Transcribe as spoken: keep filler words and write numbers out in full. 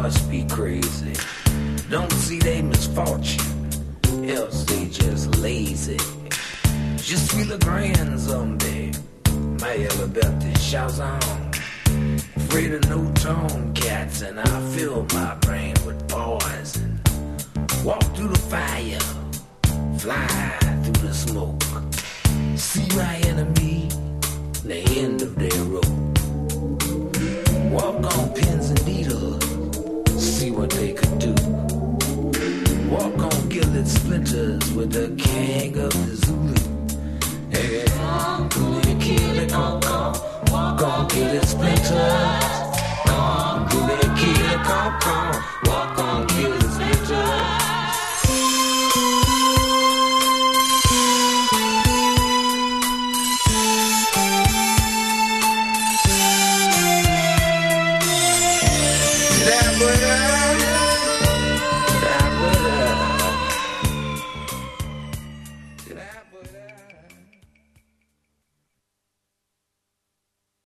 must be crazy. Don't see they misfortune, else they just lazy. Je suis le grand zombie, Maya Liberty shouts on. Afraid of no tone cats, and I fill my brain with poison. Walk through the fire, fly through the smoke. See my enemy, the end of their rope. Walk on pins and needles, see what they could do. Walk on gilded splinters with the king of the Zulu. Hey, kill it, come, come. Walk on gilded splinters. Come, kill it, come, come. Walk